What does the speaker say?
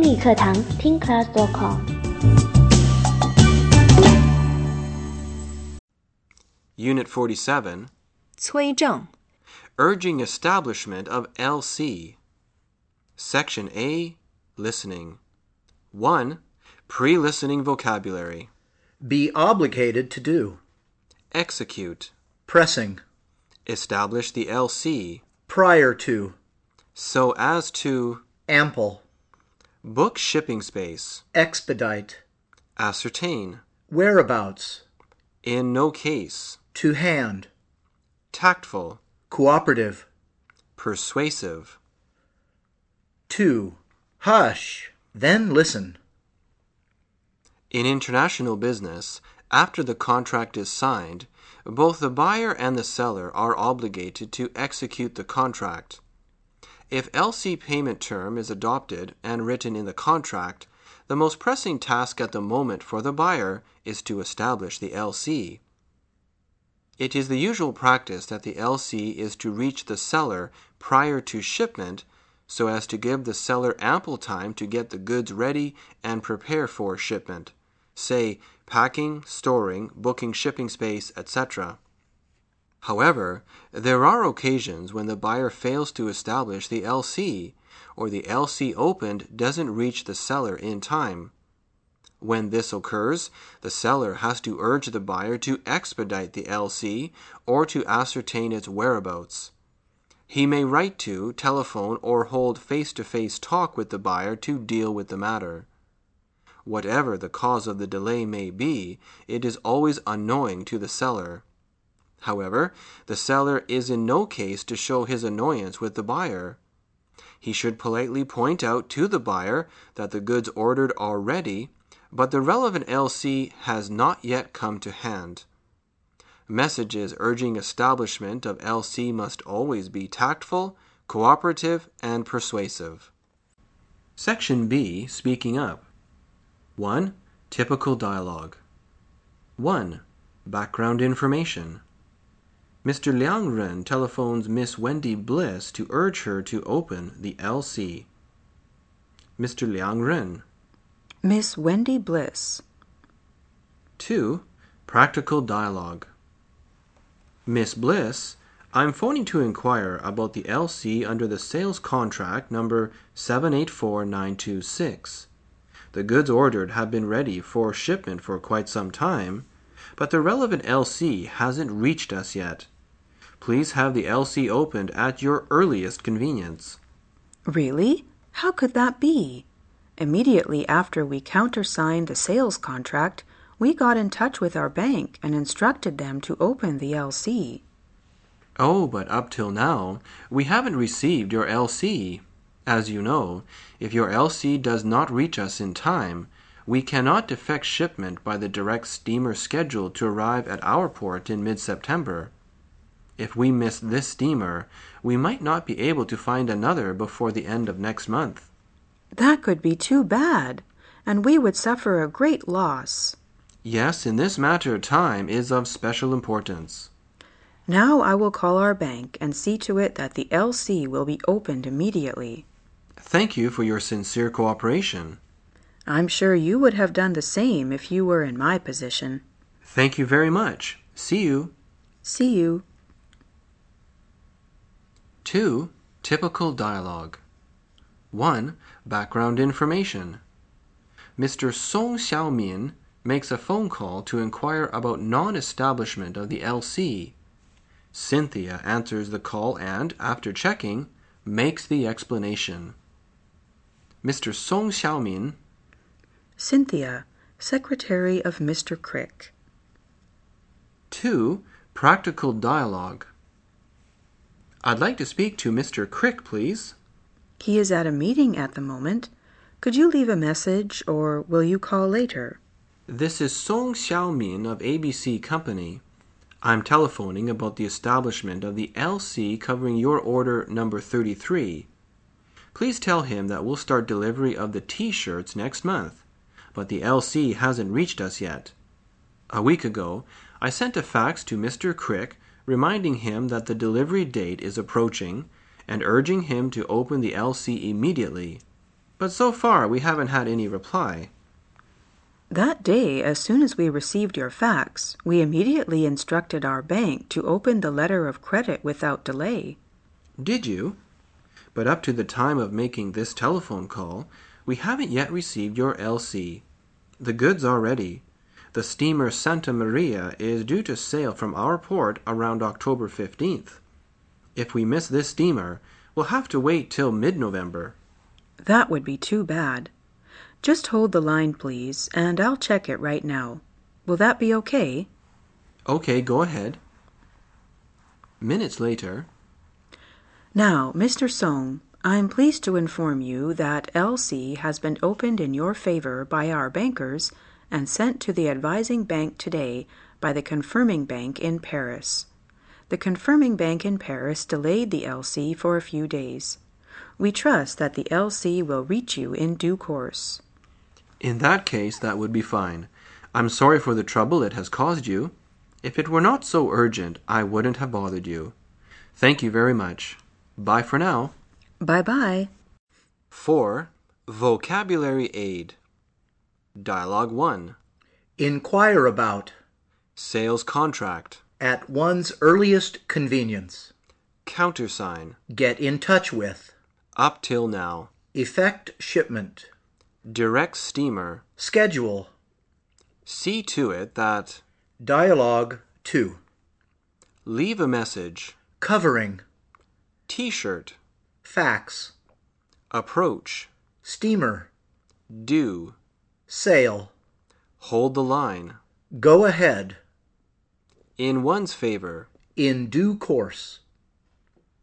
英语课堂听 class.com。 Unit 47, 催证 Urging Establishment of LC. Section A, Listening. 1. Pre-listening vocabulary. Be obligated to do. Execute. Pressing. Establish the LC. Prior to. So as to. Ample. Book shipping space. Expedite. Ascertain. Whereabouts. In no case. To hand. Tactful. Cooperative. Persuasive. 2. Hush. Then listen. In international business, after the contract is signed, both the buyer and the seller are obligated to execute the contract. If LC payment term is adopted and written in the contract, the most pressing task at the moment for the buyer is to establish the LC. It is the usual practice that the LC is to reach the seller prior to shipment so as to give the seller ample time to get the goods ready and prepare for shipment, say packing, storing, booking shipping space, etc. However, there are occasions when the buyer fails to establish the LC, or the LC opened doesn't reach the seller in time. When this occurs, the seller has to urge the buyer to expedite the LC or to ascertain its whereabouts. He may write to, telephone, or hold face-to-face talk with the buyer to deal with the matter. Whatever the cause of the delay may be, it is always annoying to the seller. However, the seller is in no case to show his annoyance with the buyer. He should politely point out to the buyer that the goods ordered are ready, but the relevant LC has not yet come to hand. Messages urging establishment of LC must always be tactful, cooperative, and persuasive. Section B, Speaking Up. 1. Typical dialogue. 1. Background information. Mr. Liang Ren telephones Miss Wendy Bliss to urge her to open the LC. Mr. Liang Ren. Miss Wendy Bliss. 2. Practical dialogue. Miss Bliss, I'm phoning to inquire about the LC under the sales contract number 784926. The goods ordered have been ready for shipment for quite some time, but the relevant LC hasn't reached us yet. Please have the LC opened at your earliest convenience. Really? How could that be? Immediately after we countersigned the sales contract, we got in touch with our bank and instructed them to open the LC. Oh, but up till now, we haven't received your LC. As you know, if your LC does not reach us in time, we cannot defect shipment by the direct steamer scheduled to arrive at our port in mid-September. If we miss this steamer, we might not be able to find another before the end of next month. That could be too bad, and we would suffer a great loss. Yes, in this matter, time is of special importance. Now I will call our bank and see to it that the LC will be opened immediately. Thank you for your sincere cooperation. I'm sure you would have done the same if you were in my position. Thank you very much. See you. See you. 2. Typical dialogue. 1. Background information. Mr. Song Xiaomin makes a phone call to inquire about non-establishment of the LC. Cynthia answers the call and, after checking, makes the explanation. Mr. Song Xiaomin. Cynthia, Secretary of Mr. Crick. 2. Practical dialogue. I'd like to speak to Mr. Crick, please. He is at a meeting at the moment. Could you leave a message, or will you call later? This is Song Xiaomin of ABC Company. I'm telephoning about the establishment of the LC covering your order number 33. Please tell him that we'll start delivery of the T-shirts next month, but the LC hasn't reached us yet. A week ago, I sent a fax to Mr. Crick reminding him that the delivery date is approaching and urging him to open the LC immediately. but so far we haven't had any reply. That day, as soon as we received your fax, we immediately instructed our bank to open the letter of credit without delay. Did you? But up to the time of making this telephone call, we haven't yet received your LC. The goods are ready. The steamer Santa Maria is due to sail from our port around October 15th. If we miss this steamer, we'll have to wait till mid-November. That would be too bad. Just hold the line, please, and I'll check it right now. Will that be okay? Okay, go ahead. Minutes later. Now, Mr. Song, I'm pleased to inform you that LC has been opened in your favor by our bankers and sent to the advising bank today by the confirming bank in Paris. The confirming bank in Paris delayed the LC for a few days. We trust that the LC will reach you in due course. In that case, that would be fine. I'm sorry for the trouble it has caused you. If it were not so urgent, I wouldn't have bothered you. Thank you very much. Bye for now. Bye-bye. 4. Vocabulary Aid. Dialogue 1. Inquire about. Sales contract. At one's earliest convenience. Countersign. Get in touch with. Up till now. Effect shipment. Direct steamer. Schedule. See to it that. Dialogue 2. Leave a message. Covering. T-shirt. Fax. Approach. Steamer. Do. Sail. Hold the line. Go ahead. In one's favor. In due course.